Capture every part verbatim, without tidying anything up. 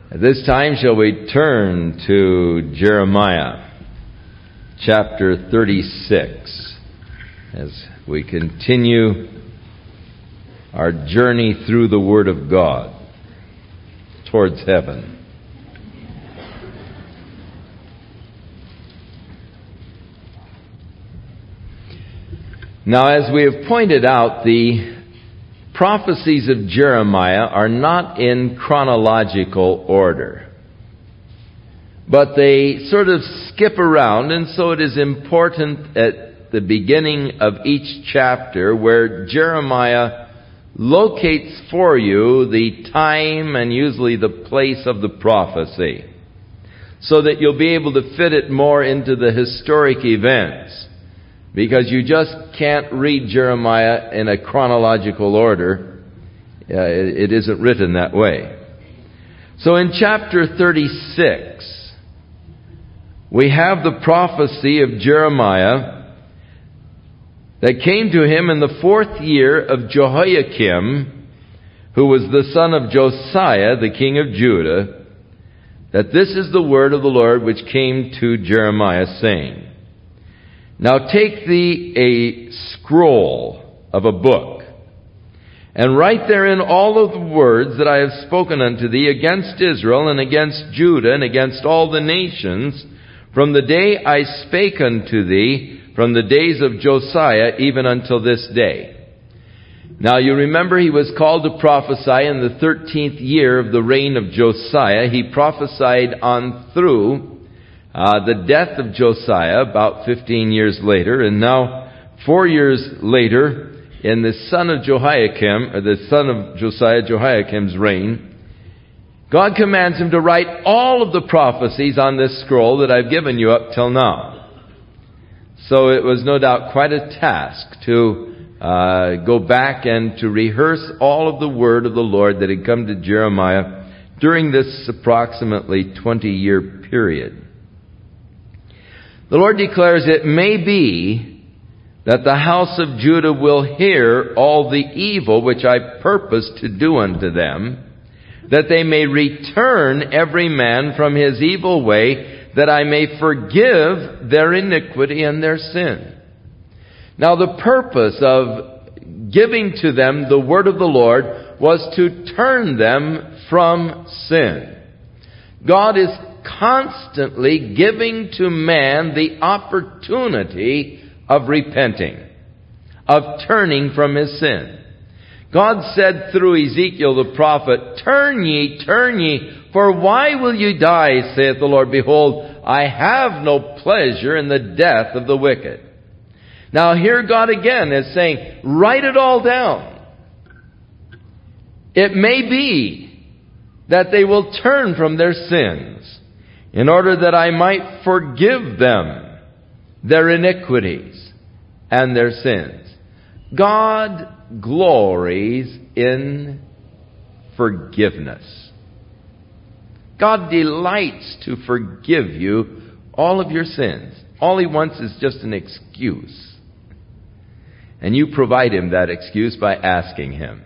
At this time shall we turn to Jeremiah chapter thirty-six as we continue our journey through the Word of God towards heaven. Now, as we have pointed out, the prophecies of Jeremiah are not in chronological order, but they sort of skip around, and so it is important at the beginning of each chapter where Jeremiah locates for you the time and usually the place of the prophecy, so that you'll be able to fit it more into the historic events. Because you just can't read Jeremiah in a chronological order. Uh, it, it isn't written that way. So in chapter thirty-six, we have the prophecy of Jeremiah that came to him in the fourth year of Jehoiakim, who was the son of Josiah, the king of Judah, that this is the word of the Lord which came to Jeremiah, saying, Now take thee a scroll of a book, and write therein all of the words that I have spoken unto thee against Israel, and against Judah, and against all the nations, from the day I spake unto thee, from the days of Josiah, even until this day. Now you remember he was called to prophesy in the thirteenth year of the reign of Josiah. He prophesied on through Uh, the death of Josiah about fifteen years later, and now four years later, in the son of Jehoiakim, or the son of Josiah, Jehoiakim's reign, God commands him to write all of the prophecies on this scroll that I've given you up till now. So it was no doubt quite a task to uh, go back and to rehearse all of the word of the Lord that had come to Jeremiah during this approximately twenty-year period. The Lord declares, It may be that the house of Judah will hear all the evil which I purpose to do unto them, that they may return every man from his evil way, that I may forgive their iniquity and their sin. Now the purpose of giving to them the word of the Lord was to turn them from sin. God is constantly giving to man the opportunity of repenting, of turning from his sin. God said through Ezekiel the prophet, Turn ye, turn ye, for why will ye die, saith the Lord? Behold, I have no pleasure in the death of the wicked. Now here God again is saying, write it all down. It may be that they will turn from their sins, in order that I might forgive them their iniquities and their sins. God glories in forgiveness. God delights to forgive you all of your sins. All He wants is just an excuse. And you provide Him that excuse by asking Him.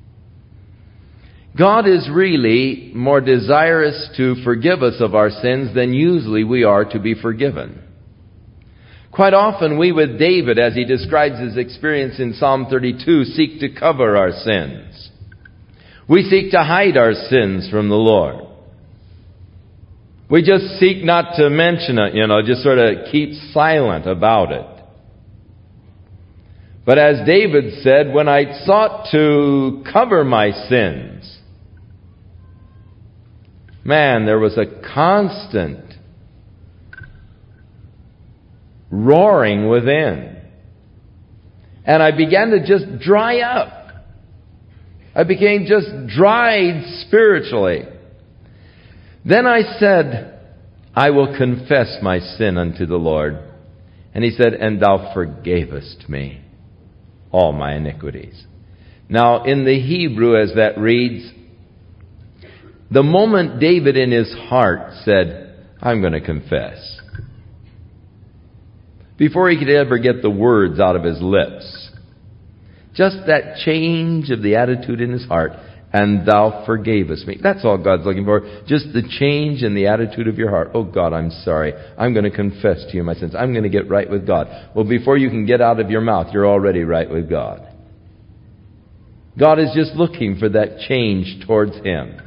God is really more desirous to forgive us of our sins than usually we are to be forgiven. Quite often we, with David, as he describes his experience in Psalm thirty-two, seek to cover our sins. We seek to hide our sins from the Lord. We just seek not to mention it, you know, just sort of keep silent about it. But as David said, when I sought to cover my sins, man, there was a constant roaring within. And I began to just dry up. I became just dried spiritually. Then I said, I will confess my sin unto the Lord. And He said, and thou forgavest me all my iniquities. Now, in the Hebrew, as that reads, the moment David in his heart said, I'm going to confess, before he could ever get the words out of his lips, just that change of the attitude in his heart, and thou forgavest me. That's all God's looking for. Just the change in the attitude of your heart. Oh God, I'm sorry. I'm going to confess to you my sins. I'm going to get right with God. Well, before you can get out of your mouth, you're already right with God. God is just looking for that change towards Him.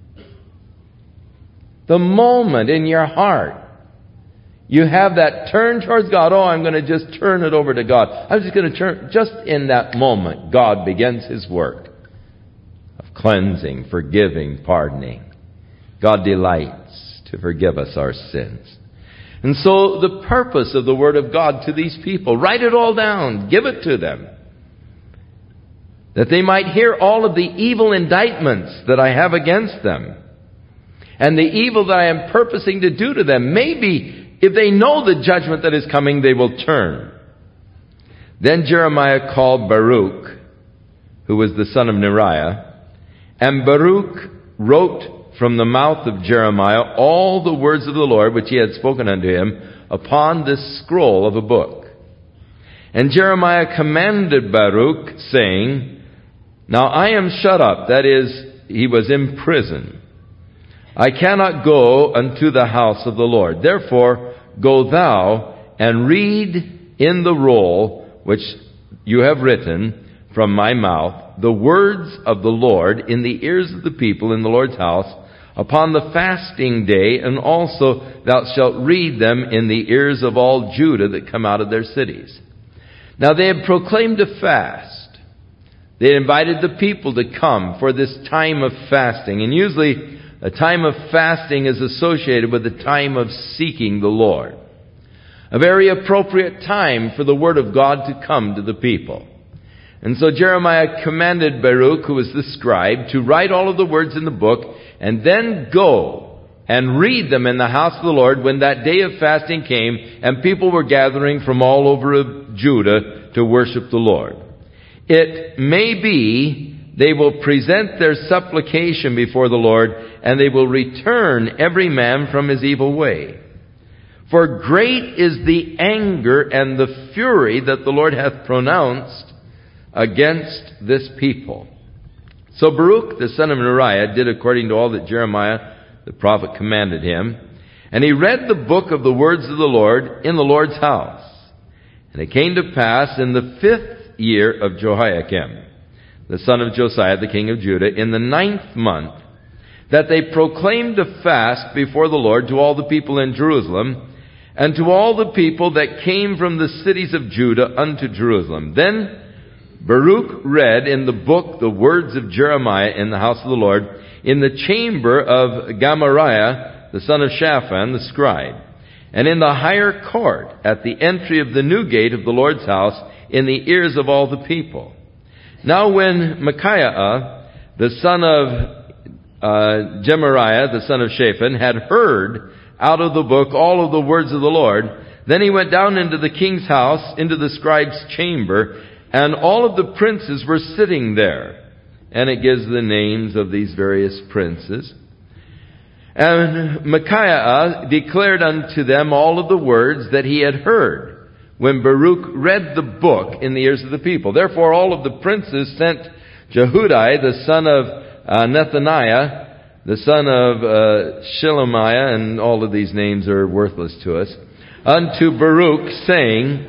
The moment in your heart you have that turn towards God, oh, I'm going to just turn it over to God. I'm just going to turn, just in that moment, God begins His work of cleansing, forgiving, pardoning. God delights to forgive us our sins. And so the purpose of the Word of God to these people, write it all down, give it to them, that they might hear all of the evil indictments that I have against them, and the evil that I am purposing to do to them. Maybe if they know the judgment that is coming, they will turn. Then Jeremiah called Baruch, who was the son of Neriah, and Baruch wrote from the mouth of Jeremiah all the words of the Lord which he had spoken unto him upon this scroll of a book. And Jeremiah commanded Baruch, saying, Now I am shut up, that is, he was in prison. I cannot go unto the house of the Lord. Therefore, go thou and read in the roll which you have written from my mouth the words of the Lord in the ears of the people in the Lord's house upon the fasting day, and also thou shalt read them in the ears of all Judah that come out of their cities. Now they had proclaimed a fast. They had invited the people to come for this time of fasting, and usually a time of fasting is associated with a time of seeking the Lord. A very appropriate time for the Word of God to come to the people. And so Jeremiah commanded Baruch, who was the scribe, to write all of the words in the book, and then go and read them in the house of the Lord when that day of fasting came, and people were gathering from all over Judah to worship the Lord. It may be they will present their supplication before the Lord, and they will return every man from his evil way. For great is the anger and the fury that the Lord hath pronounced against this people. So Baruch, the son of Neriah, did according to all that Jeremiah the prophet commanded him. And he read the book of the words of the Lord in the Lord's house. And it came to pass in the fifth year of Jehoiakim, the son of Josiah, the king of Judah, in the ninth month, that they proclaimed a fast before the Lord to all the people in Jerusalem, and to all the people that came from the cities of Judah unto Jerusalem. Then Baruch read in the book the words of Jeremiah in the house of the Lord, in the chamber of Gamariah, the son of Shaphan, the scribe, and in the higher court, at the entry of the new gate of the Lord's house, in the ears of all the people. Now when Micaiah, the son of uh, Gemariah, the son of Shaphan, had heard out of the book all of the words of the Lord, then he went down into the king's house, into the scribe's chamber, and all of the princes were sitting there. And it gives the names of these various princes. And Micaiah declared unto them all of the words that he had heard, when Baruch read the book in the ears of the people. Therefore all of the princes sent Jehudi, the son of uh, Nethaniah, the son of uh, Shelemiah, and all of these names are worthless to us, unto Baruch, saying,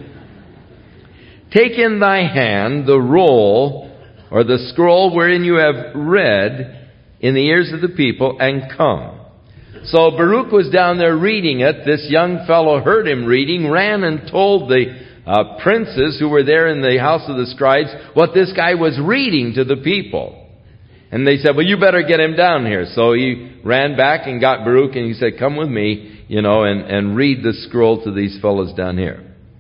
Take in thy hand the roll, or the scroll wherein you have read in the ears of the people, and come. So Baruch was down there reading it. This young fellow heard him reading, ran and told the uh, princes who were there in the house of the scribes what this guy was reading to the people. And they said, well, you better get him down here. So he ran back and got Baruch, and he said, come with me, you know, and, and read the scroll to these fellows down here.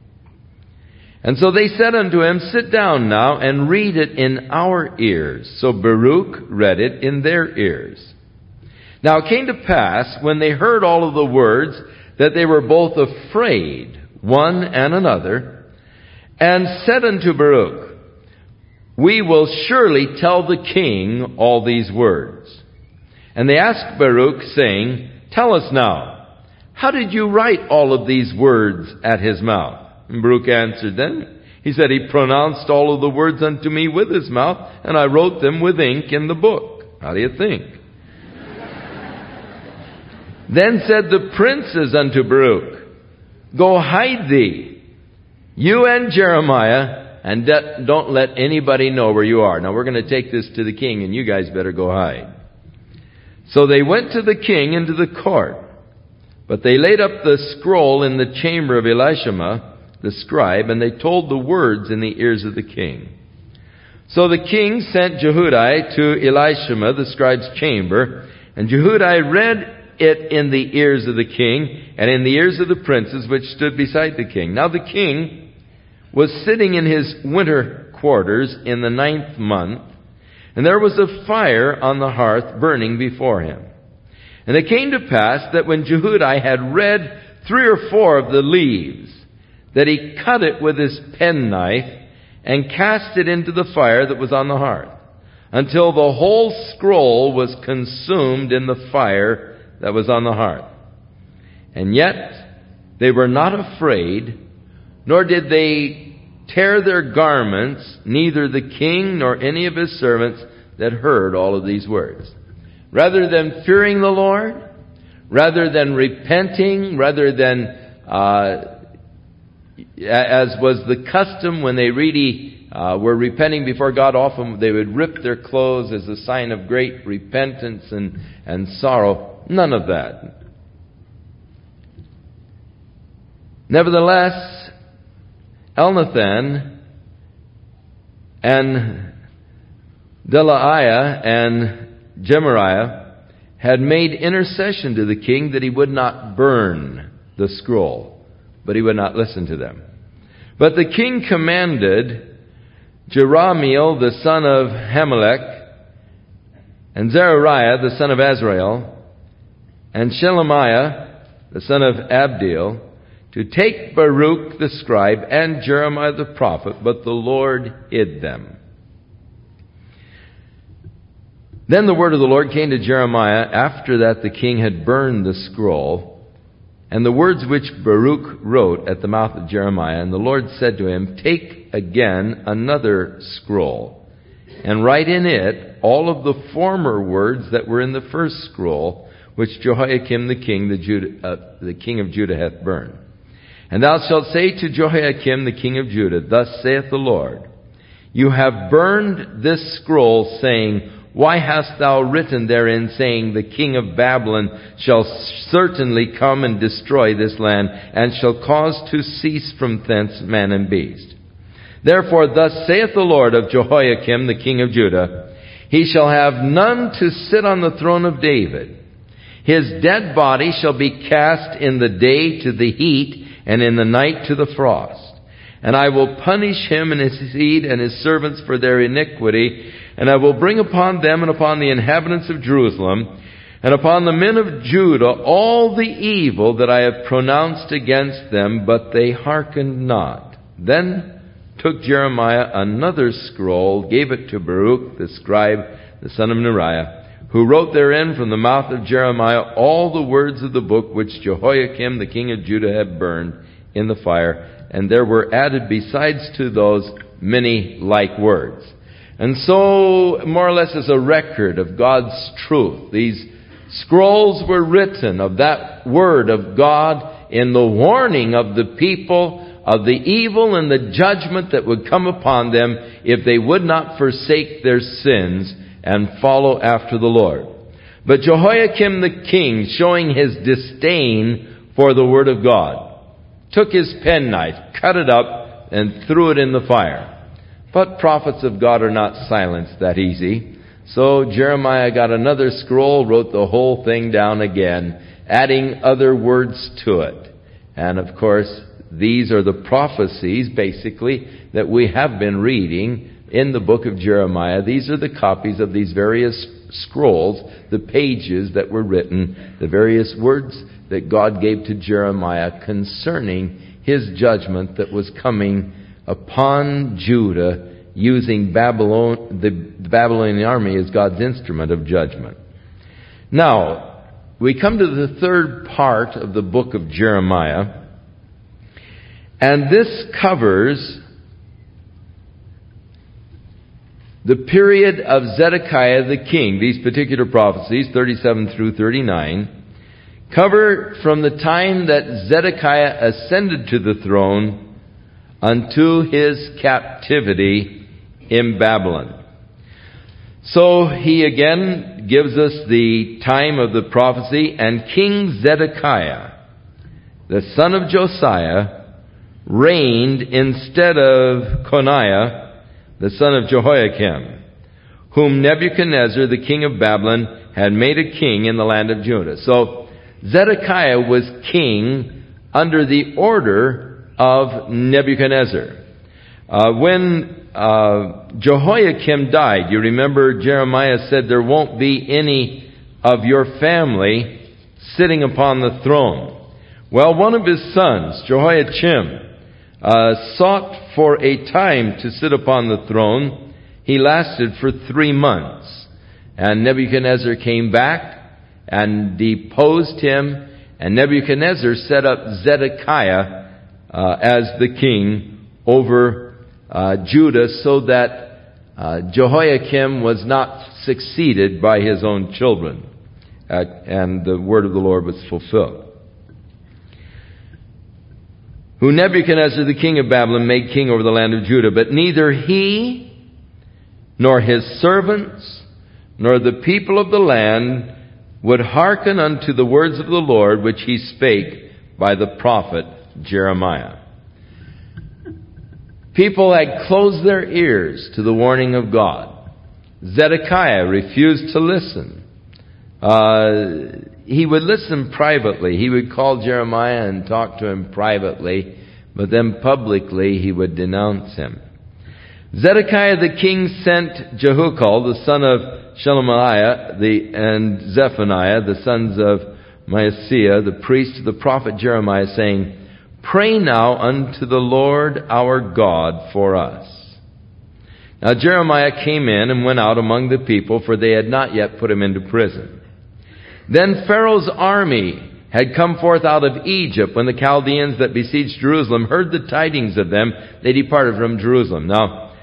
And so they said unto him, Sit down now and read it in our ears. So Baruch read it in their ears. Now it came to pass, when they heard all of the words, that they were both afraid, one and another, and said unto Baruch, We will surely tell the king all these words. And they asked Baruch, saying, Tell us now, how did you write all of these words at his mouth? And Baruch answered them. He said, He pronounced all of the words unto me with his mouth, and I wrote them with ink in the book. How do you think? Then said the princes unto Baruch, Go hide thee, you and Jeremiah, and de- don't let anybody know where you are. Now we're going to take this to the king, and you guys better go hide. So they went to the king into the court, but they laid up the scroll in the chamber of Elishama, the scribe, and they told the words in the ears of the king. So the king sent Jehudi to Elishama, the scribe's chamber, and Jehudi read it in the ears of the king and in the ears of the princes which stood beside the king. Now the king was sitting in his winter quarters in the ninth month, and there was a fire on the hearth burning before him. And it came to pass that when Jehudi had read three or four of the leaves, that he cut it with his penknife and cast it into the fire that was on the hearth, until the whole scroll was consumed in the fire that was on the hearth. And yet they were not afraid, nor did they tear their garments, neither the king nor any of his servants that heard all of these words. Rather than fearing the Lord, rather than repenting, rather than, uh, as was the custom when they really uh, were repenting before God, often they would rip their clothes as a sign of great repentance and, and sorrow. None of that. Nevertheless, Elnathan and Delaiah and Gemariah had made intercession to the king that he would not burn the scroll, but he would not listen to them. But the king commanded Jerahmeel, the son of Hamelech, and Zechariah, the son of Azrael, and Shelemiah, the son of Abdiel, to take Baruch the scribe and Jeremiah the prophet, but the Lord hid them. Then the word of the Lord came to Jeremiah after that the king had burned the scroll, and the words which Baruch wrote at the mouth of Jeremiah. And the Lord said to him, Take again another scroll, and write in it all of the former words that were in the first scroll, which Jehoiakim the king, the, Judah, uh, the king of Judah hath burned. And thou shalt say to Jehoiakim the king of Judah, Thus saith the Lord, You have burned this scroll, saying, Why hast thou written therein, saying, The king of Babylon shall certainly come and destroy this land, and shall cause to cease from thence man and beast. Therefore thus saith the Lord of Jehoiakim the king of Judah, He shall have none to sit on the throne of David. His dead body shall be cast in the day to the heat, and in the night to the frost. And I will punish him and his seed and his servants for their iniquity, and I will bring upon them and upon the inhabitants of Jerusalem, and upon the men of Judah all the evil that I have pronounced against them, but they hearkened not. Then took Jeremiah another scroll, gave it to Baruch the scribe, the son of Neriah, who wrote therein from the mouth of Jeremiah all the words of the book which Jehoiakim the king of Judah had burned in the fire, and there were added besides to those many like words. And so, more or less as a record of God's truth, these scrolls were written of that word of God in the warning of the people of the evil and the judgment that would come upon them if they would not forsake their sins and follow after the Lord. But Jehoiakim the king, showing his disdain for the word of God, took his penknife, cut it up, and threw it in the fire. But prophets of God are not silenced that easy. So Jeremiah got another scroll, wrote the whole thing down again, adding other words to it. And of course, these are the prophecies, basically, that we have been reading in the book of Jeremiah. These are the copies of these various scrolls, the pages that were written, the various words that God gave to Jeremiah concerning His judgment that was coming upon Judah, using Babylon, the Babylonian army as God's instrument of judgment. Now, we come to the third part of the book of Jeremiah, and this covers the period of Zedekiah the king, these particular prophecies, thirty-seven through thirty-nine, cover from the time that Zedekiah ascended to the throne unto his captivity in Babylon. So he again gives us the time of the prophecy, and King Zedekiah, the son of Josiah, reigned instead of Coniah, the son of Jehoiakim, whom Nebuchadnezzar, the king of Babylon, had made a king in the land of Judah. So Zedekiah was king under the order of Nebuchadnezzar. Uh, when uh, Jehoiakim died, you remember Jeremiah said there won't be any of your family sitting upon the throne. Well, one of his sons, Jehoiachim, uh, sought for a time to sit upon the throne. He lasted for three months. And Nebuchadnezzar came back and deposed him. And Nebuchadnezzar set up Zedekiah uh, as the king over uh, Judah, so that uh, Jehoiakim was not succeeded by his own children. Uh, and the word of the Lord was fulfilled. Who Nebuchadnezzar the king of Babylon made king over the land of Judah. But neither he, nor his servants, nor the people of the land would hearken unto the words of the Lord which he spake by the prophet Jeremiah. People had closed their ears to the warning of God. Zedekiah refused to listen. Uh, he would listen privately. He would call Jeremiah and talk to him privately, but then publicly he would denounce him. Zedekiah the king sent Jehukal, the son of Shelemiah, the, and Zephaniah, the sons of Maaseiah, the priest, to the prophet Jeremiah, saying, Pray now unto the Lord our God for us. Now Jeremiah came in and went out among the people, for they had not yet put him into prison. Then Pharaoh's army had come forth out of Egypt. When the Chaldeans that besieged Jerusalem heard the tidings of them, they departed from Jerusalem. Now,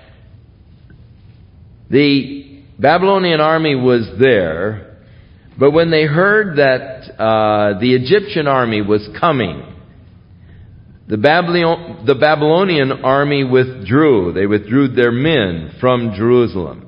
the Babylonian army was there, but when they heard that uh, the Egyptian army was coming, the, Babylon, the Babylonian army withdrew. They withdrew their men from Jerusalem.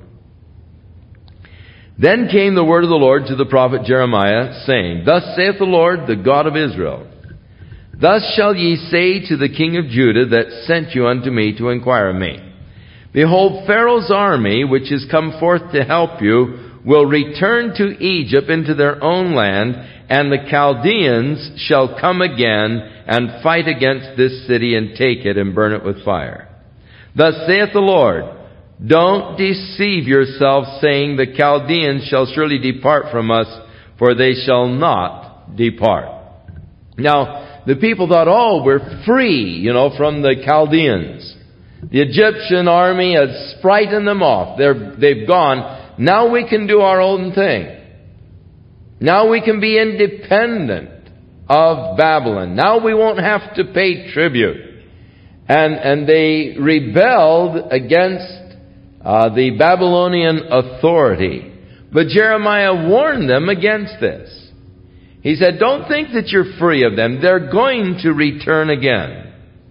Then came the word of the Lord to the prophet Jeremiah, saying, Thus saith the Lord, the God of Israel, Thus shall ye say to the king of Judah that sent you unto me to inquire of me, Behold, Pharaoh's army, which is come forth to help you, will return to Egypt into their own land, and the Chaldeans shall come again and fight against this city and take it and burn it with fire. Thus saith the Lord, Don't deceive yourselves, saying, The Chaldeans shall surely depart from us, for they shall not depart. Now, the people thought, oh, we're free, you know, from the Chaldeans. The Egyptian army has frightened them off. They're, they've gone. Now we can do our own thing. Now we can be independent of Babylon. Now we won't have to pay tribute. And, and they rebelled against Uh, the Babylonian authority. But Jeremiah warned them against this. He said, don't think that you're free of them. They're going to return again.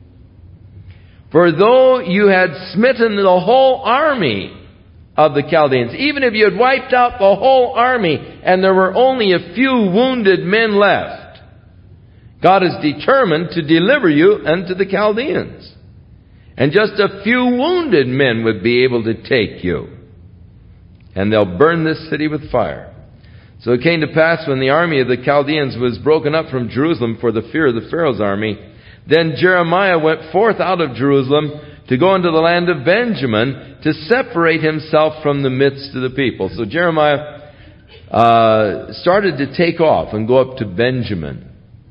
For though you had smitten the whole army of the Chaldeans, even if you had wiped out the whole army and there were only a few wounded men left, God is determined to deliver you unto the Chaldeans. And just a few wounded men would be able to take you. And they'll burn this city with fire. So it came to pass, when the army of the Chaldeans was broken up from Jerusalem for the fear of the Pharaoh's army, then Jeremiah went forth out of Jerusalem to go into the land of Benjamin, to separate himself from the midst of the people. So Jeremiah uh, started to take off and go up to Benjamin.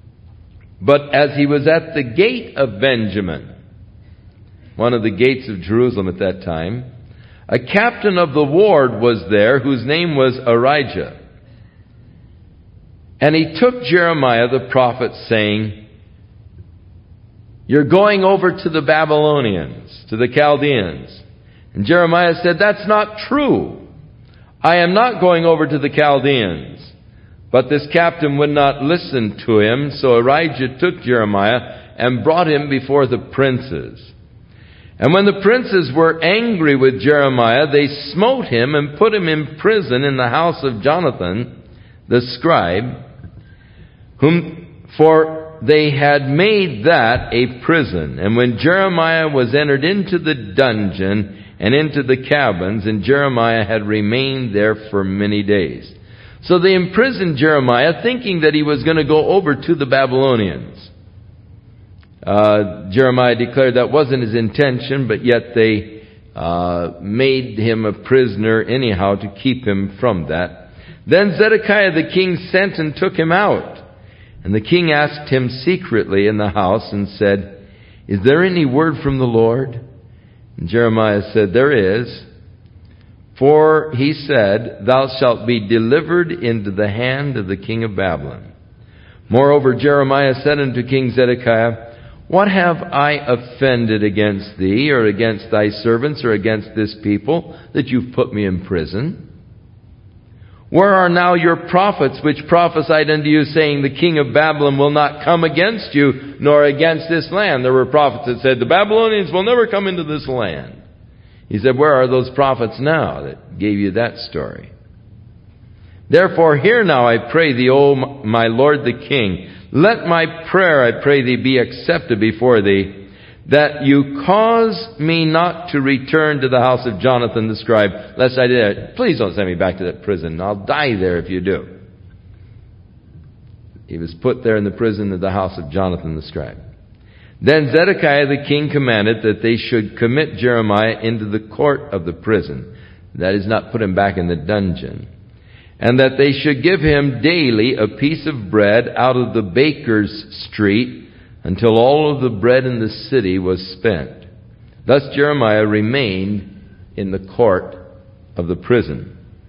But as he was at the gate of Benjamin, one of the gates of Jerusalem at that time, a captain of the ward was there, whose name was Arijah. And he took Jeremiah the prophet, saying, You're going over to the Babylonians, to the Chaldeans. And Jeremiah said, "That's not true. I am not going over to the Chaldeans." But this captain would not listen to him, so Arijah took Jeremiah and brought him before the princes. And when the princes were angry with Jeremiah, they smote him and put him in prison in the house of Jonathan, the scribe, whom for they had made that a prison. And when Jeremiah was entered into the dungeon and into the cabins, and Jeremiah had remained there for many days. So they imprisoned Jeremiah, thinking that he was going to go over to the Babylonians. Uh, Jeremiah declared that wasn't his intention, but yet they uh, made him a prisoner anyhow to keep him from that. Then Zedekiah the king sent and took him out. And the king asked him secretly in the house and said, "Is there any word from the Lord?" And Jeremiah said, "There is. For he said, Thou shalt be delivered into the hand of the king of Babylon." Moreover, Jeremiah said unto King Zedekiah, "What have I offended against thee, or against thy servants, or against this people, that you've put me in prison? Where are now your prophets which prophesied unto you, saying, The king of Babylon will not come against you, nor against this land?" There were prophets that said, "The Babylonians will never come into this land." He said, "Where are those prophets now that gave you that story? Therefore hear now, I pray thee, O my lord the king, let my prayer, I pray thee, be accepted before thee, that you cause me not to return to the house of Jonathan the scribe, lest I did it. Please don't send me back to that prison. I'll die there if you do." He was put there in the prison of the house of Jonathan the scribe. Then Zedekiah the king commanded that they should commit Jeremiah into the court of the prison, that is, not put him back in the dungeon, and that they should give him daily a piece of bread out of the baker's street until all of the bread in the city was spent. Thus Jeremiah remained in the court of the prison.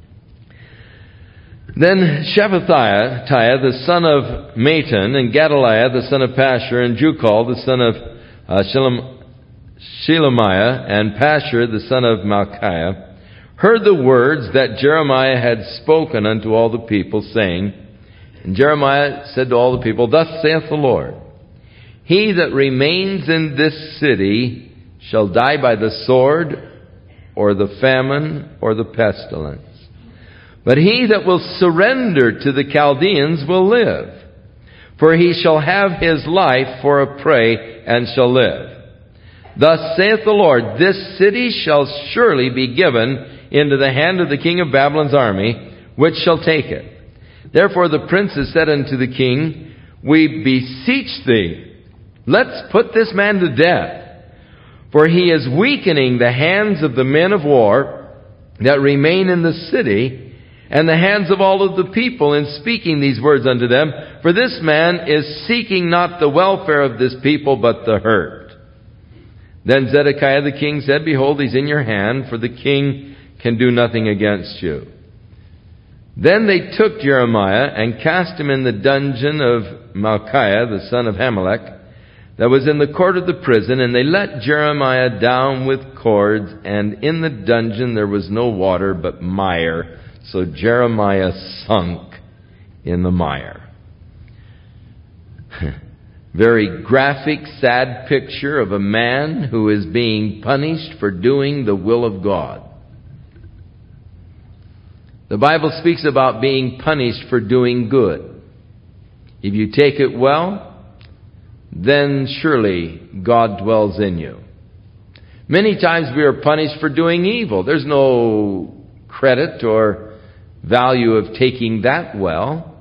Then Shephatiah, the son of Matan, and Gedaliah, the son of Pashur, and Jukal, the son of uh, Shelem, Shelemiah, and Pashur, the son of Malchiah, heard the words that Jeremiah had spoken unto all the people, saying, and Jeremiah said to all the people, "Thus saith the Lord, He that remains in this city shall die by the sword, or the famine, or the pestilence. But he that will surrender to the Chaldeans will live. For he shall have his life for a prey, and shall live. Thus saith the Lord, This city shall surely be given into the hand of the king of Babylon's army, which shall take it. Therefore the princes said unto the king, We beseech thee, let's put this man to death. For he is weakening the hands of the men of war that remain in the city, and the hands of all of the people in speaking these words unto them. For this man is seeking not the welfare of this people, but the hurt. Then Zedekiah the king said, Behold, he's in your hand, for the king can do nothing against you. Then they took Jeremiah and cast him in the dungeon of Malchiah, the son of Hamelech, that was in the court of the prison, and they let Jeremiah down with cords, and in the dungeon there was no water but mire. So Jeremiah sunk in the mire. Very graphic, sad picture of a man who is being punished for doing the will of God. The Bible speaks about being punished for doing good. If you take it well, then surely God dwells in you. Many times we are punished for doing evil. There's no credit or value of taking that well.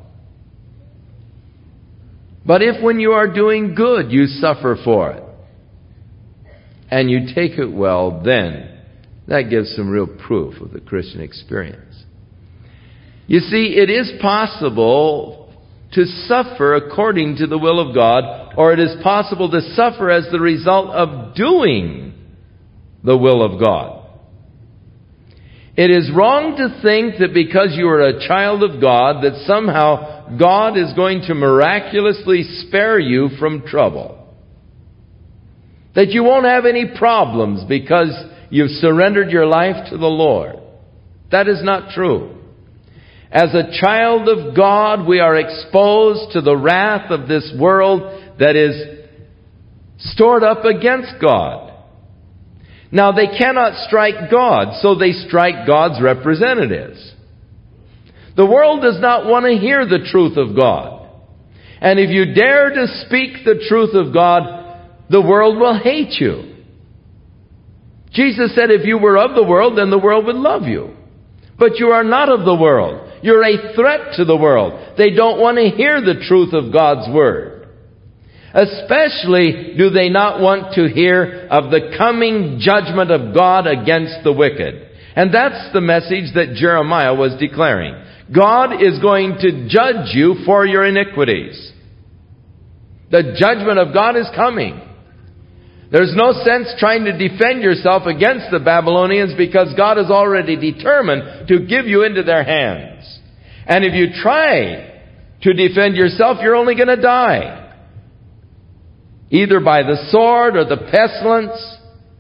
But if when you are doing good you suffer for it, and you take it well, then that gives some real proof of the Christian experience. You see, it is possible to suffer according to the will of God, or it is possible to suffer as the result of doing the will of God. It is wrong to think that because you are a child of God, that somehow God is going to miraculously spare you from trouble. That you won't have any problems because you've surrendered your life to the Lord. That is not true. As a child of God, we are exposed to the wrath of this world that is stored up against God. Now, they cannot strike God, so they strike God's representatives. The world does not want to hear the truth of God. And if you dare to speak the truth of God, the world will hate you. Jesus said if you were of the world, then the world would love you. But you are not of the world. You're a threat to the world. They don't want to hear the truth of God's Word. Especially do they not want to hear of the coming judgment of God against the wicked. And that's the message that Jeremiah was declaring. God is going to judge you for your iniquities. The judgment of God is coming. There's no sense trying to defend yourself against the Babylonians because God is already determined to give you into their hands. And if you try to defend yourself, you're only going to die. Either by the sword or the pestilence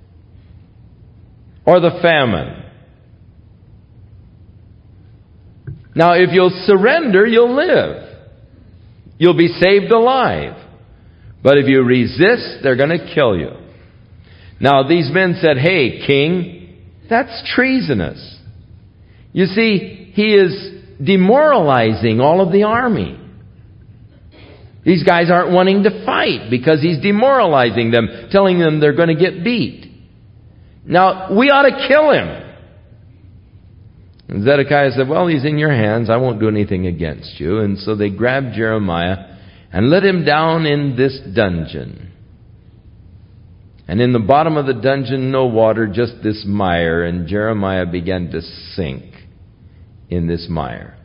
or the famine. Now, if you'll surrender, you'll live. You'll be saved alive. But if you resist, they're going to kill you. Now, these men said, hey, king, that's treasonous. You see, he is demoralizing all of the army. These guys aren't wanting to fight because he's demoralizing them, telling them they're going to get beat. Now, we ought to kill him. And Zedekiah said, well, he's in your hands. I won't do anything against you. And so they grabbed Jeremiah and let him down in this dungeon. And in the bottom of the dungeon, no water, just this mire. And Jeremiah began to sink in this mire.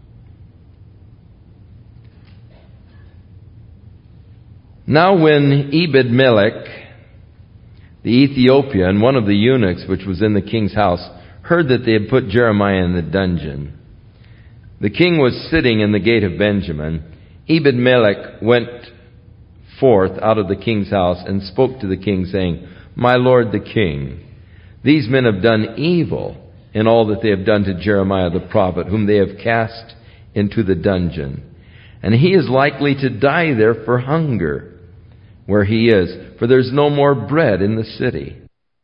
Now when Ebed-Melech, the Ethiopian, one of the eunuchs which was in the king's house, heard that they had put Jeremiah in the dungeon, the king was sitting in the gate of Benjamin. Ebed-Melech went forth out of the king's house and spoke to the king, saying, my lord the king, these men have done evil in all that they have done to Jeremiah the prophet, whom they have cast into the dungeon. And he is likely to die there for hunger, where he is, for there's no more bread in the city.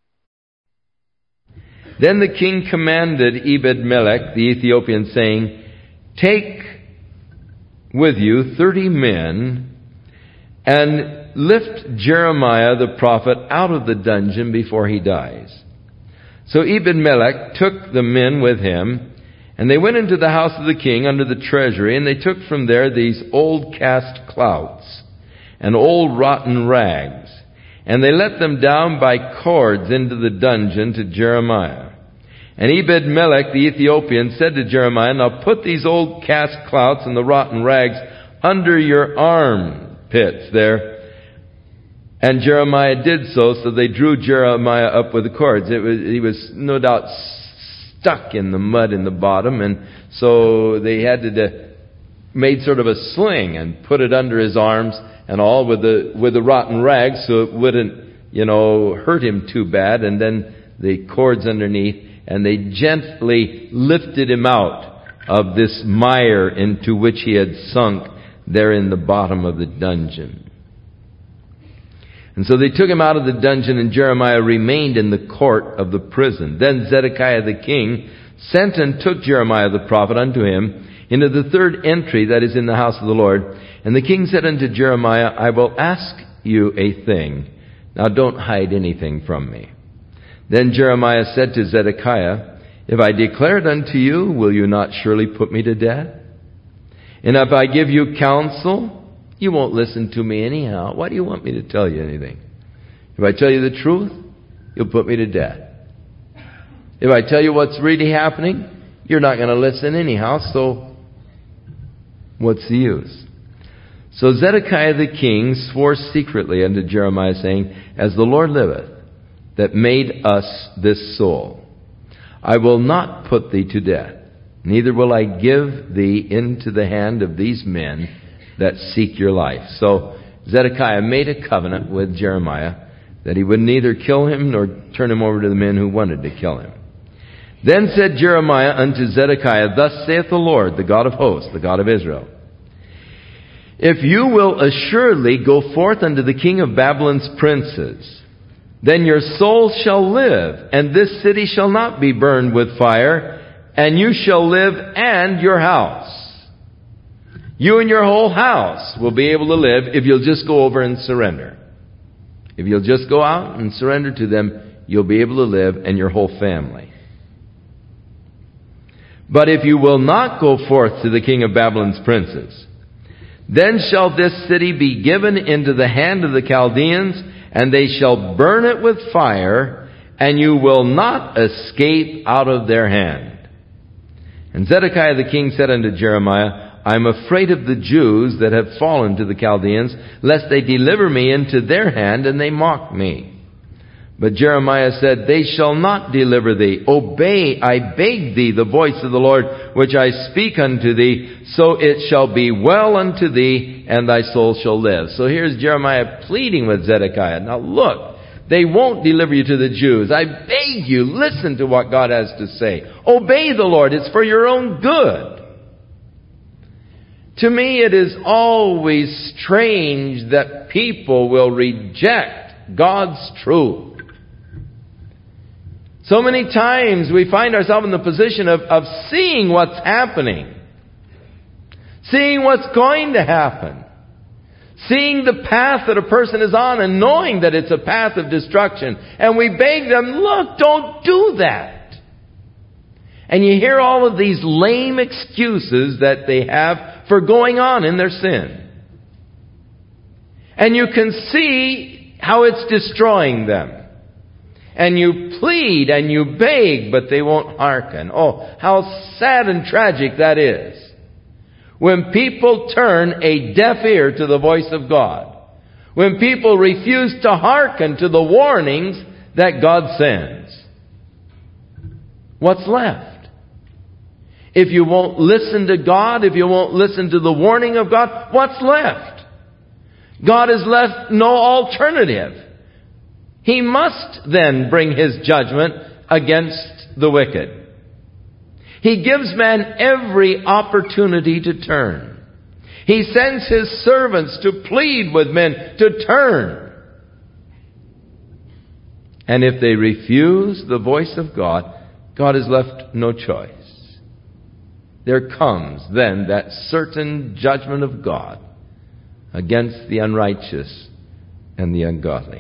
Then the king commanded Ebed-Melech, the Ethiopian, saying, take with you thirty men, and lift Jeremiah the prophet out of the dungeon before he dies. So Ebed-Melech took the men with him, and they went into the house of the king under the treasury, and they took from there these old cast clouts and old rotten rags, and they let them down by cords into the dungeon to Jeremiah. And Ebed-Melech the Ethiopian said to Jeremiah, now put these old cast clouts and the rotten rags under your armpits there. And Jeremiah did so, so they drew Jeremiah up with the cords. It was, he was no doubt stuck in the mud in the bottom, and so they had to de- made sort of a sling and put it under his arms and all with the with the rotten rags so it wouldn't, you know, hurt him too bad, and then the cords underneath, and they gently lifted him out of this mire into which he had sunk there in the bottom of the dungeon. And so they took him out of the dungeon, and Jeremiah remained in the court of the prison. Then Zedekiah the king sent and took Jeremiah the prophet unto him into the third entry that is in the house of the Lord. And the king said unto Jeremiah, I will ask you a thing. Now don't hide anything from me. Then Jeremiah said to Zedekiah, if I declare it unto you, will you not surely put me to death? And if I give you counsel, you won't listen to me anyhow. Why do you want me to tell you anything? If I tell you the truth, you'll put me to death. If I tell you what's really happening, you're not going to listen anyhow, so what's the use? So Zedekiah the king swore secretly unto Jeremiah, saying, as the Lord liveth, that made us this soul, I will not put thee to death, neither will I give thee into the hand of these men that seek your life. So Zedekiah made a covenant with Jeremiah that he would neither kill him nor turn him over to the men who wanted to kill him. Then said Jeremiah unto Zedekiah, Thus saith the Lord, the God of hosts, the God of Israel, If you will assuredly go forth unto the king of Babylon's princes, then your soul shall live, and this city shall not be burned with fire, and you shall live and your house. You and your whole house will be able to live if you'll just go over and surrender. If you'll just go out and surrender to them, you'll be able to live and your whole family. But if you will not go forth to the king of Babylon's princes, then shall this city be given into the hand of the Chaldeans, and they shall burn it with fire, and you will not escape out of their hand. And Zedekiah the king said unto Jeremiah, I am afraid of the Jews that have fallen to the Chaldeans, lest they deliver me into their hand, and they mock me. But Jeremiah said, They shall not deliver thee. Obey, I beg thee, the voice of the Lord, which I speak unto thee, so it shall be well unto thee, and thy soul shall live. So here's Jeremiah pleading with Zedekiah. Now look, they won't deliver you to the Jews. I beg you, listen to what God has to say. Obey the Lord. It's for your own good. To me, it is always strange that people will reject God's truth. So many times we find ourselves in the position of, of seeing what's happening, seeing what's going to happen, seeing the path that a person is on and knowing that it's a path of destruction. And we beg them, look, don't do that. And you hear all of these lame excuses that they have for going on in their sin. And you can see how it's destroying them. And you plead and you beg, but they won't hearken. Oh, how sad and tragic that is. When people turn a deaf ear to the voice of God. When people refuse to hearken to the warnings that God sends. What's left? If you won't listen to God, if you won't listen to the warning of God, what's left? God has left no alternative. He must then bring His judgment against the wicked. He gives man every opportunity to turn. He sends His servants to plead with men to turn. And if they refuse the voice of God, God has left no choice. There comes then that certain judgment of God against the unrighteous and the ungodly.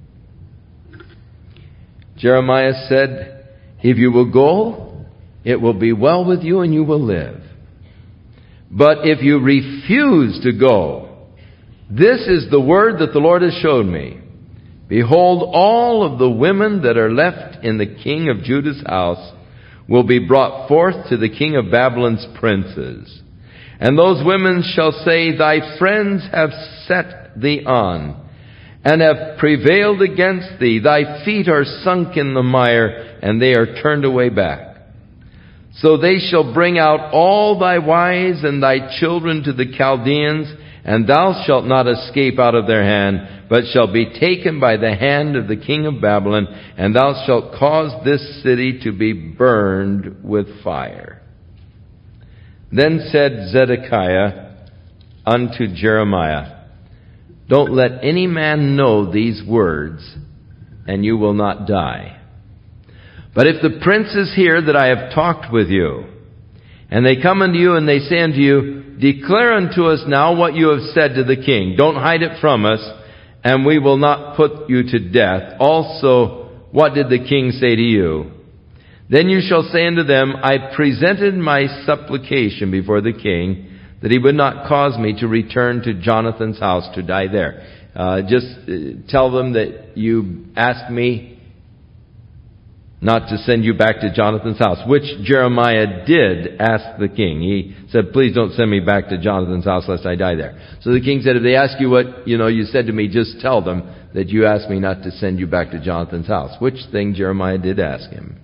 Jeremiah said, If you will go, it will be well with you and you will live. But if you refuse to go, this is the word that the Lord has showed me. Behold, all of the women that are left in the king of Judah's house will be brought forth to the king of Babylon's princes. And those women shall say, Thy friends have set thee on, and have prevailed against thee. Thy feet are sunk in the mire, and they are turned away back. So they shall bring out all thy wives and thy children to the Chaldeans, and thou shalt not escape out of their hand, but shall be taken by the hand of the king of Babylon, and thou shalt cause this city to be burned with fire. Then said Zedekiah unto Jeremiah, Don't let any man know these words, and you will not die. But if the princes hear that I have talked with you, and they come unto you and they say unto you, Declare unto us now what you have said to the king. Don't hide it from us, and we will not put you to death. Also, what did the king say to you? Then you shall say unto them, I presented my supplication before the king, that he would not cause me to return to Jonathan's house to die there. Uh, just uh, tell them that you asked me not to send you back to Jonathan's house, which Jeremiah did ask the king. He said, please don't send me back to Jonathan's house lest I die there. So the king said, if they ask you what, you know, you said to me, just tell them that you asked me not to send you back to Jonathan's house, which thing Jeremiah did ask him.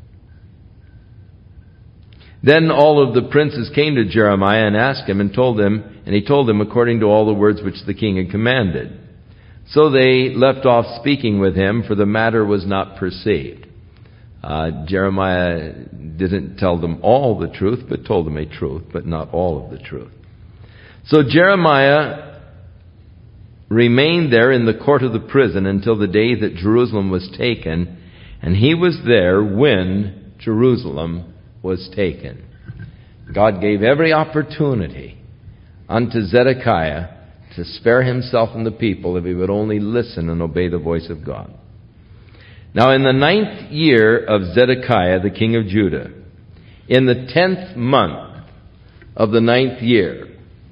Then all of the princes came to Jeremiah and asked him and told him, and he told them according to all the words which the king had commanded. So they left off speaking with him, for the matter was not perceived. Uh, Jeremiah didn't tell them all the truth, but told them a truth, but not all of the truth. So Jeremiah remained there in the court of the prison until the day that Jerusalem was taken, and he was there when Jerusalem was taken. God gave every opportunity unto Zedekiah to spare himself and the people if he would only listen and obey the voice of God. Now in the ninth year of Zedekiah, the king of Judah, in the tenth month of the ninth year,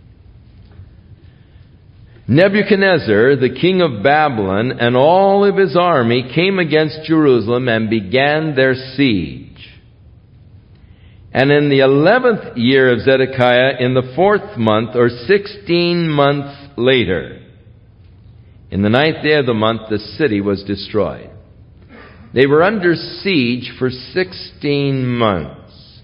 Nebuchadnezzar, the king of Babylon, and all of his army came against Jerusalem and began their siege. And in the eleventh year of Zedekiah, in the fourth month, or sixteen months later, in the ninth day of the month, the city was destroyed. They were under siege for sixteen months.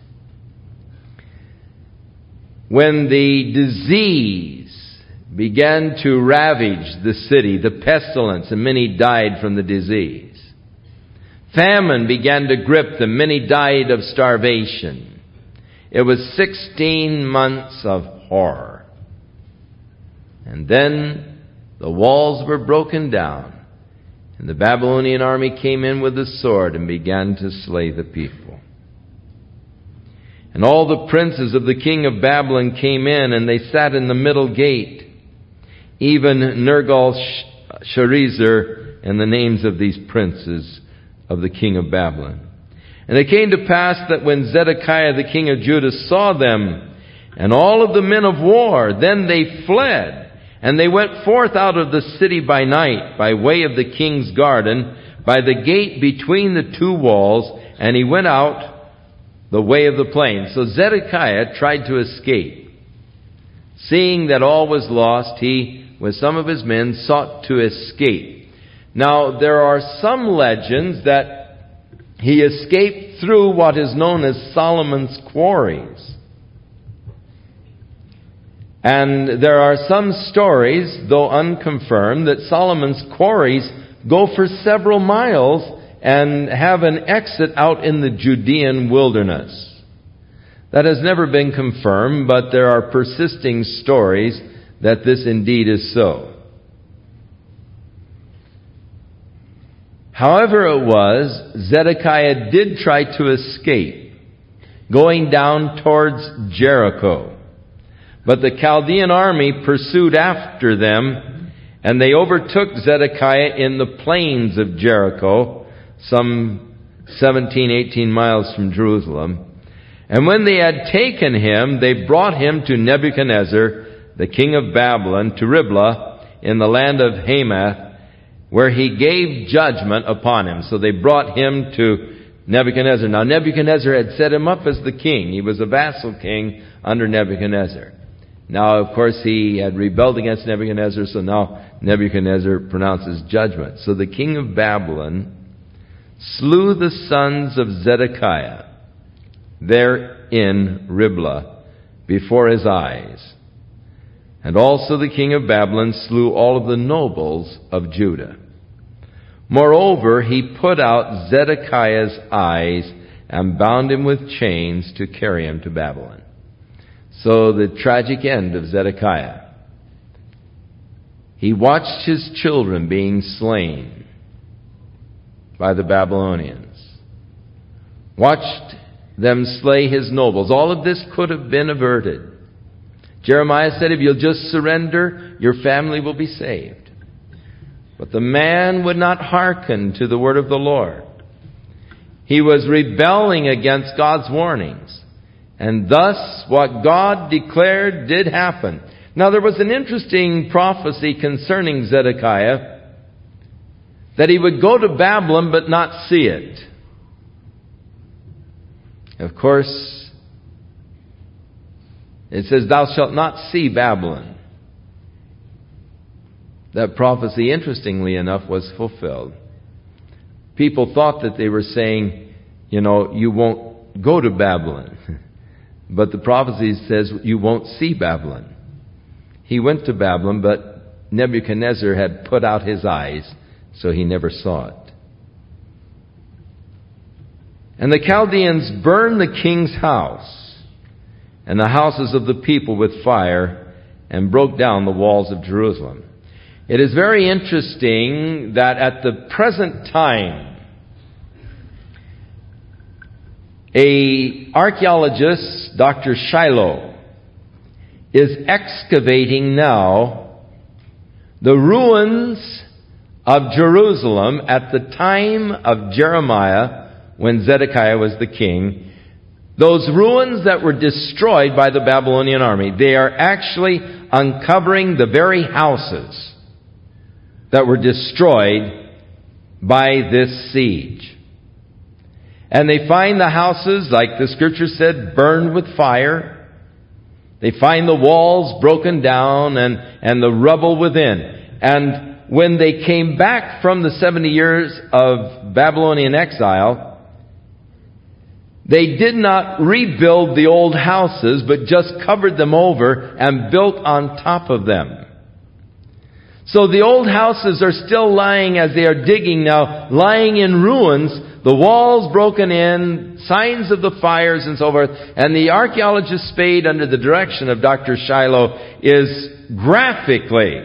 When the disease began to ravage the city, the pestilence, and many died from the disease. Famine began to grip them. Many died of starvation. It was sixteen months of horror. And then the walls were broken down, and the Babylonian army came in with the sword and began to slay the people. And all the princes of the king of Babylon came in, and they sat in the middle gate, even Nergal-Sharezer, and the names of these princes of the king of Babylon. And it came to pass that when Zedekiah the king of Judah saw them, and all of the men of war, then they fled, and they went forth out of the city by night, by way of the king's garden, by the gate between the two walls, and he went out the way of the plain. So Zedekiah tried to escape. Seeing that all was lost, he, with some of his men, sought to escape. Now, there are some legends that he escaped through what is known as Solomon's quarries. And there are some stories, though unconfirmed, that Solomon's quarries go for several miles and have an exit out in the Judean wilderness. That has never been confirmed, but there are persisting stories that this indeed is so. However it was, Zedekiah did try to escape, going down towards Jericho. But the Chaldean army pursued after them, and they overtook Zedekiah in the plains of Jericho, some seventeen, eighteen miles from Jerusalem. And when they had taken him, they brought him to Nebuchadnezzar, the king of Babylon, to Riblah in the land of Hamath, where he gave judgment upon him. So they brought him to Nebuchadnezzar. Now Nebuchadnezzar had set him up as the king. He was a vassal king under Nebuchadnezzar. Now, of course, he had rebelled against Nebuchadnezzar, so now Nebuchadnezzar pronounces judgment. So the king of Babylon slew the sons of Zedekiah there in Riblah before his eyes. And also the king of Babylon slew all of the nobles of Judah. Moreover, he put out Zedekiah's eyes and bound him with chains to carry him to Babylon. So the tragic end of Zedekiah. He watched his children being slain by the Babylonians. Watched them slay his nobles. All of this could have been averted. Jeremiah said, if you'll just surrender, your family will be saved. But the man would not hearken to the word of the Lord. He was rebelling against God's warnings. And thus, what God declared did happen. Now, there was an interesting prophecy concerning Zedekiah, that he would go to Babylon but not see it. Of course, it says, thou shalt not see Babylon. That prophecy, interestingly enough, was fulfilled. People thought that they were saying, you know, you won't go to Babylon. But the prophecy says you won't see Babylon. He went to Babylon, but Nebuchadnezzar had put out his eyes, so he never saw it. And the Chaldeans burned the king's house and the houses of the people with fire and broke down the walls of Jerusalem. It is very interesting that at the present time, a archaeologist, Doctor Shiloh, is excavating now the ruins of Jerusalem at the time of Jeremiah, when Zedekiah was the king. Those ruins that were destroyed by the Babylonian army, they are actually uncovering the very houses that were destroyed by this siege. And they find the houses, like the scripture said, burned with fire. They find the walls broken down and, and the rubble within. And when they came back from the seventy years of Babylonian exile, they did not rebuild the old houses, but just covered them over and built on top of them. So the old houses are still lying, as they are digging now, lying in ruins, the walls broken in, signs of the fires and so forth. And the archaeologist Spade, under the direction of Doctor Shiloh, is graphically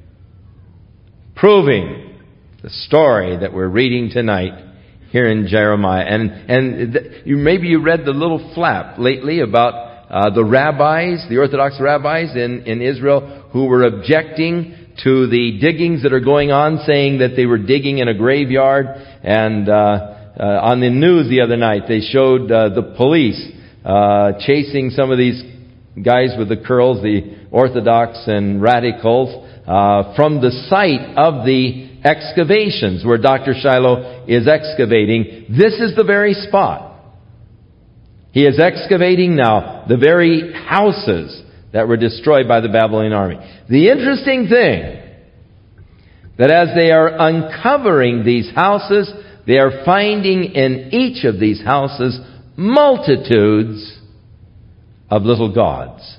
proving the story that we're reading tonight here in Jeremiah. And and th- you maybe you read the little flap lately about uh, the rabbis, the Orthodox rabbis in, in Israel, who were objecting to the diggings that are going on, saying that they were digging in a graveyard. And uh, uh, on the news the other night, they showed uh, the police uh, chasing some of these guys with the curls, the Orthodox and radicals, uh, from the site of the excavations where Doctor Shiloh is excavating. This is the very spot. He is excavating now the very houses that were destroyed by the Babylonian army. The interesting thing, that as they are uncovering these houses, they are finding in each of these houses multitudes of little gods,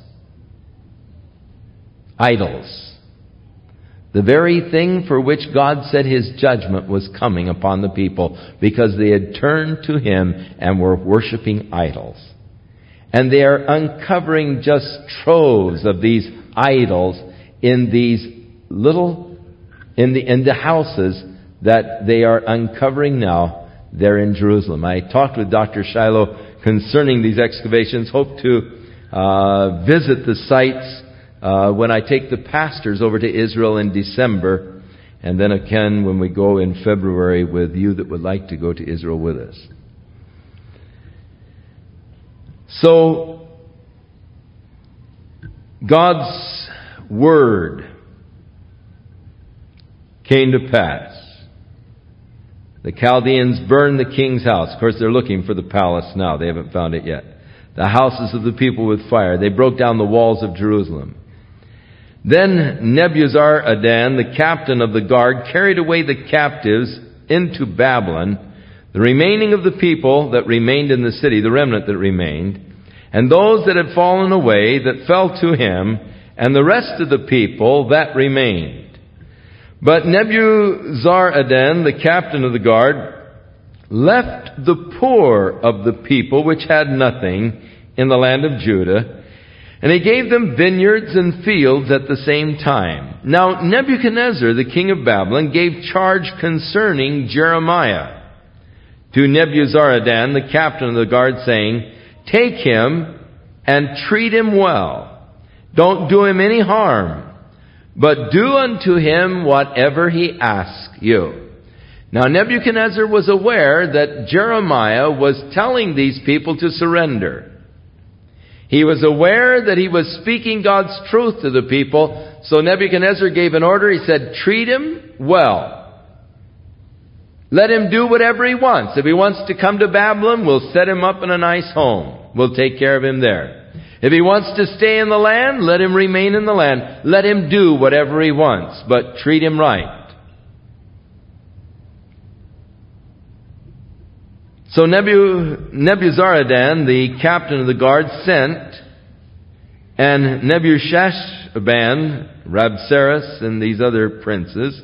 idols. The very thing for which God said His judgment was coming upon the people, because they had turned to Him and were worshiping idols. And they are uncovering just troves of these idols in these little, in the, in the houses that they are uncovering now there in Jerusalem. I talked with Doctor Shiloh concerning these excavations, hope to uh, visit the sites Uh, when I take the pastors over to Israel in December, and then again when we go in February with you that would like to go to Israel with us. So, God's Word came to pass. The Chaldeans burned the king's house. Of course, they're looking for the palace now. They haven't found it yet. The houses of the people with fire. They broke down the walls of Jerusalem. Then Nebuzaradan, the captain of the guard, carried away the captives into Babylon, the remaining of the people that remained in the city, the remnant that remained, and those that had fallen away, that fell to him, and the rest of the people that remained. But Nebuzaradan, the captain of the guard, left the poor of the people which had nothing in the land of Judah, and he gave them vineyards and fields at the same time. Now Nebuchadnezzar, the king of Babylon, gave charge concerning Jeremiah to Nebuzaradan, the captain of the guard, saying, "Take him and treat him well. Don't do him any harm, but do unto him whatever he asks you." Now Nebuchadnezzar was aware that Jeremiah was telling these people to surrender. He was aware that he was speaking God's truth to the people. So Nebuchadnezzar gave an order. He said, treat him well. Let him do whatever he wants. If he wants to come to Babylon, we'll set him up in a nice home. We'll take care of him there. If he wants to stay in the land, let him remain in the land. Let him do whatever he wants, but treat him right. So Nebu, Nebuzaradan, the captain of the guard, sent, and Nebushash, band, Rabsaris and these other princes,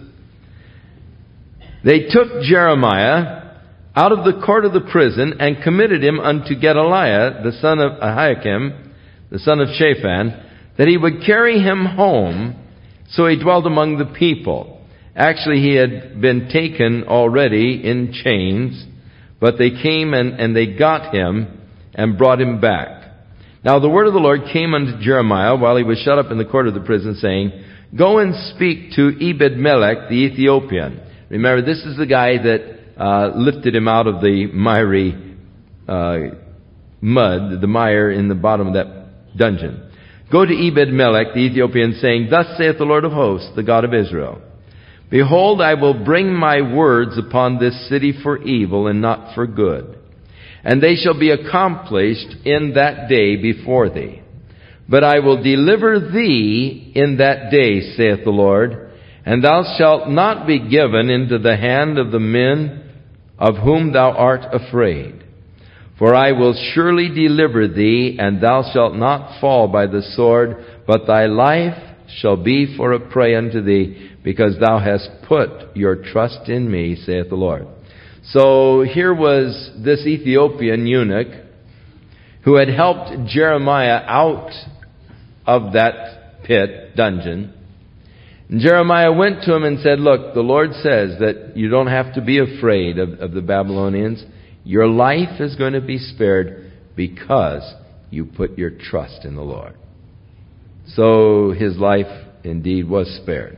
they took Jeremiah out of the court of the prison and committed him unto Gedaliah, the son of Ahikam, the son of Shaphan, that he would carry him home. So he dwelt among the people. Actually, he had been taken already in chains, but they came and, and they got him and brought him back. Now the word of the Lord came unto Jeremiah while he was shut up in the court of the prison, saying, Go and speak to Ebed-melech the Ethiopian. Remember, this is the guy that uh, lifted him out of the miry uh, mud, the mire in the bottom of that dungeon. Go to Ebed-melech the Ethiopian, saying, Thus saith the Lord of hosts, the God of Israel, Behold, I will bring my words upon this city for evil and not for good. And they shall be accomplished in that day before thee. But I will deliver thee in that day, saith the Lord, and thou shalt not be given into the hand of the men of whom thou art afraid. For I will surely deliver thee, and thou shalt not fall by the sword, but thy life shall be for a prey unto thee, because thou hast put your trust in me, saith the Lord. So here was this Ethiopian eunuch who had helped Jeremiah out of that pit, dungeon. And Jeremiah went to him and said, Look, the Lord says that you don't have to be afraid of, of the Babylonians. Your life is going to be spared because you put your trust in the Lord. So his life indeed was spared.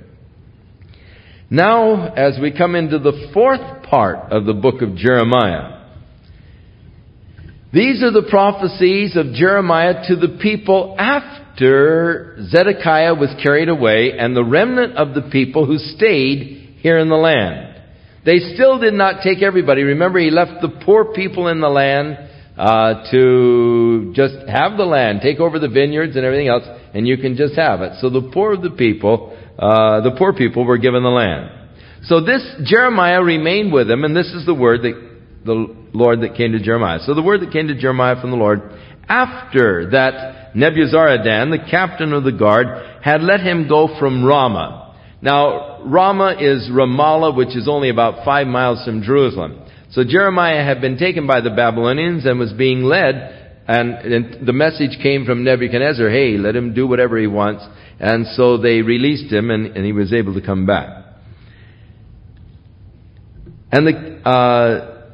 Now, as we come into the fourth part of the book of Jeremiah, these are the prophecies of Jeremiah to the people after Zedekiah was carried away and the remnant of the people who stayed here in the land. They still did not take everybody. Remember, he left the poor people in the land uh, to just have the land, take over the vineyards and everything else, and you can just have it. So the poor of the people, uh, the poor people were given the land. So this Jeremiah remained with them, and this is the word that the Lord that came to Jeremiah. So the word that came to Jeremiah from the Lord, after that Nebuzaradan, the captain of the guard, had let him go from Ramah. Now, Ramah is Ramallah, which is only about five miles from Jerusalem. So Jeremiah had been taken by the Babylonians and was being led, and, and the message came from Nebuchadnezzar, hey, let him do whatever he wants. And so they released him, and, and he was able to come back. And the, uh,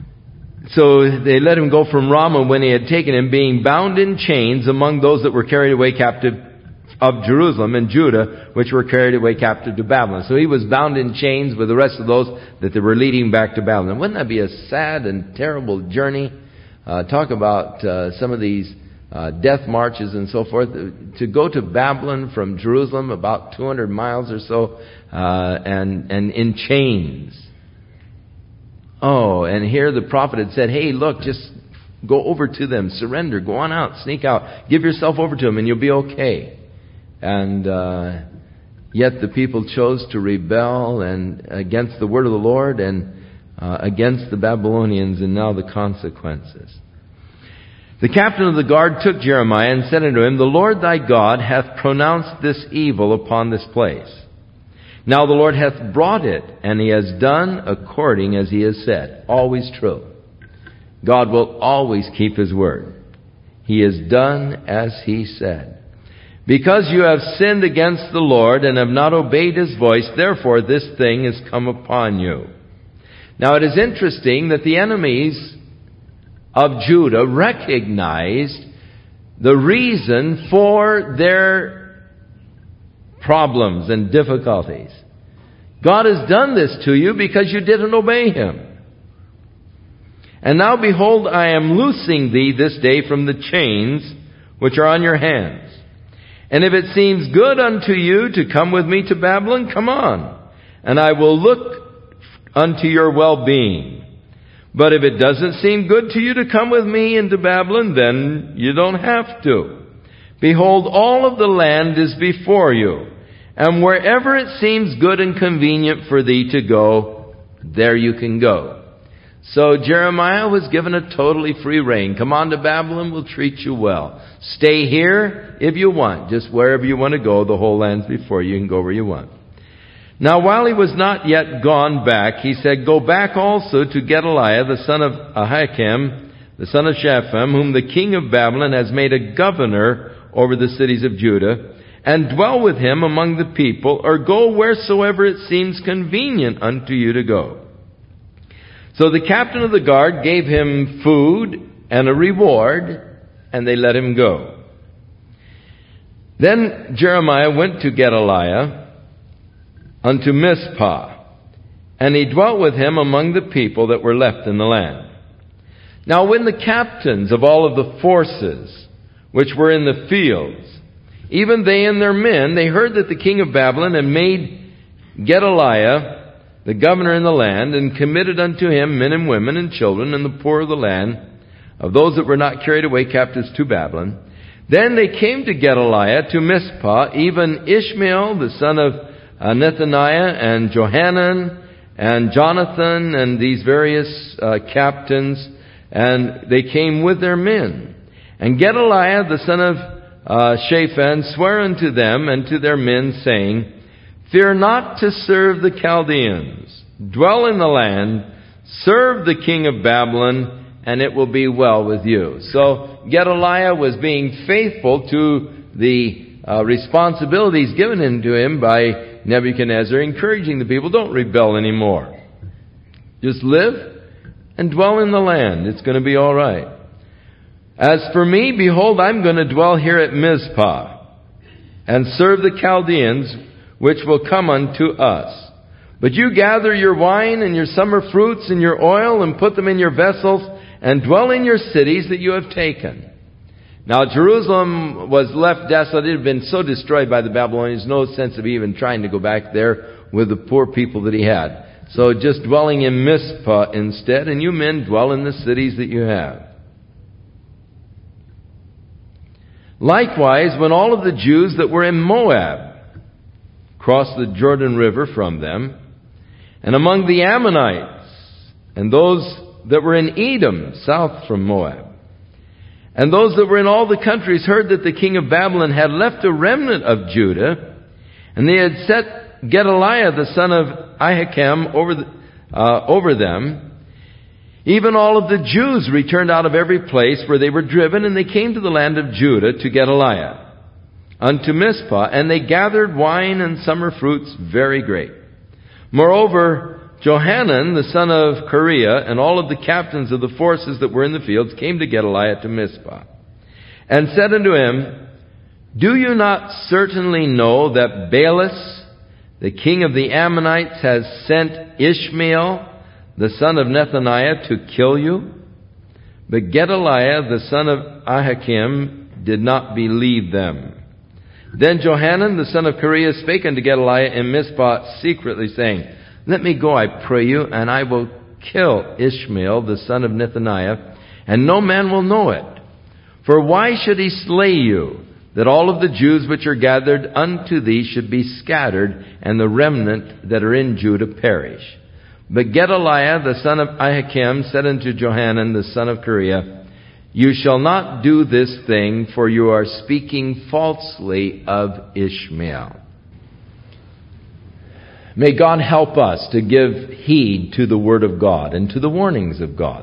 so they let him go from Ramah when he had taken him, being bound in chains among those that were carried away captive of Jerusalem and Judah, which were carried away captive to Babylon. So he was bound in chains with the rest of those that they were leading back to Babylon. Wouldn't that be a sad and terrible journey? Uh, talk about uh, some of these uh, death marches and so forth. To go to Babylon from Jerusalem, about two hundred miles or so, uh, and and in chains. Oh, and here the prophet had said, hey, look, just go over to them, surrender, go on out, sneak out, give yourself over to them, and you'll be okay. And uh, yet the people chose to rebel and against the word of the Lord and uh, against the Babylonians, and now the consequences. The captain of the guard took Jeremiah and said unto him, The Lord thy God hath pronounced this evil upon this place. Now the Lord hath brought it, and he has done according as he has said. Always true. God will always keep his word. He has done as he said. Because you have sinned against the Lord and have not obeyed his voice, therefore this thing has come upon you. Now it is interesting that the enemies of Judah recognized the reason for their problems and difficulties. God has done this to you because you didn't obey him. And now behold, I am loosing thee this day from the chains which are on your hands. And if it seems good unto you to come with me to Babylon, come on, and I will look unto your well-being. But if it doesn't seem good to you to come with me into Babylon, then you don't have to. Behold, all of the land is before you, and wherever it seems good and convenient for thee to go, there you can go. So Jeremiah was given a totally free rein. Come on to Babylon, we'll treat you well. Stay here if you want. Just wherever you want to go, the whole land's before you. You can go where you want. Now while he was not yet gone back, he said, Go back also to Gedaliah, the son of Ahikam, the son of Shaphan, whom the king of Babylon has made a governor over the cities of Judah, and dwell with him among the people, or go wheresoever it seems convenient unto you to go. So the captain of the guard gave him food and a reward, and they let him go. Then Jeremiah went to Gedaliah unto Mizpah, and he dwelt with him among the people that were left in the land. Now when the captains of all of the forces which were in the fields, even they and their men, they heard that the king of Babylon had made Gedaliah the governor in the land, and committed unto him men and women and children and the poor of the land, of those that were not carried away captives to Babylon. Then they came to Gedaliah to Mizpah, even Ishmael the son of uh, Nethaniah, and Johanan and Jonathan, and these various uh, captains, and they came with their men. And Gedaliah the son of uh, Shaphan sware unto them and to their men, saying, Fear not to serve the Chaldeans. Dwell in the land, serve the king of Babylon, and it will be well with you. So Gedaliah was being faithful to the uh, responsibilities given to him by Nebuchadnezzar, encouraging the people, don't rebel anymore. Just live and dwell in the land. It's going to be all right. As for me, behold, I'm going to dwell here at Mizpah and serve the Chaldeans, which will come unto us. But you gather your wine and your summer fruits and your oil and put them in your vessels and dwell in your cities that you have taken. Now Jerusalem was left desolate. It had been so destroyed by the Babylonians, no sense of even trying to go back there with the poor people that he had. So just dwelling in Mizpah instead, and you men dwell in the cities that you have. Likewise, when all of the Jews that were in Moab crossed the Jordan River from them, and among the Ammonites, and those that were in Edom, south from Moab, and those that were in all the countries heard that the king of Babylon had left a remnant of Judah, and they had set Gedaliah the son of Ahikam over, the, uh, over them, even all of the Jews returned out of every place where they were driven, and they came to the land of Judah to Gedaliah, unto Mizpah, and they gathered wine and summer fruits very great. Moreover, Johanan, the son of Kareah, and all of the captains of the forces that were in the fields came to Gedaliah to Mizpah, and said unto him, Do you not certainly know that Baalis, the king of the Ammonites, has sent Ishmael, the son of Nethaniah, to kill you? But Gedaliah, the son of Ahikam, did not believe them. Then Johanan, the son of Kareah, spake unto Gedaliah in Mizpah secretly, saying, Let me go, I pray you, and I will kill Ishmael, the son of Nethaniah, and no man will know it. For why should he slay you, that all of the Jews which are gathered unto thee should be scattered, and the remnant that are in Judah perish? But Gedaliah, the son of Ahikam, said unto Johanan, the son of Kareah, You shall not do this thing, for you are speaking falsely of Ishmael. May God help us to give heed to the Word of God and to the warnings of God.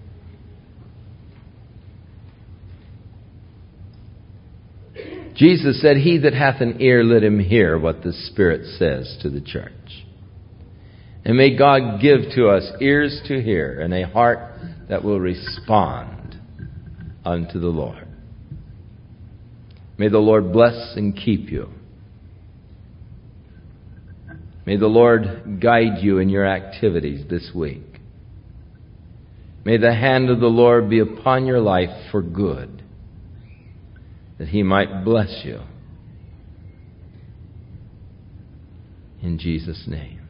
Jesus said, He that hath an ear, let him hear what the Spirit says to the church. And may God give to us ears to hear and a heart that will respond unto the Lord. May the Lord bless and keep you. May the Lord guide you in your activities this week. May the hand of the Lord be upon your life for good, that He might bless you. In Jesus' name.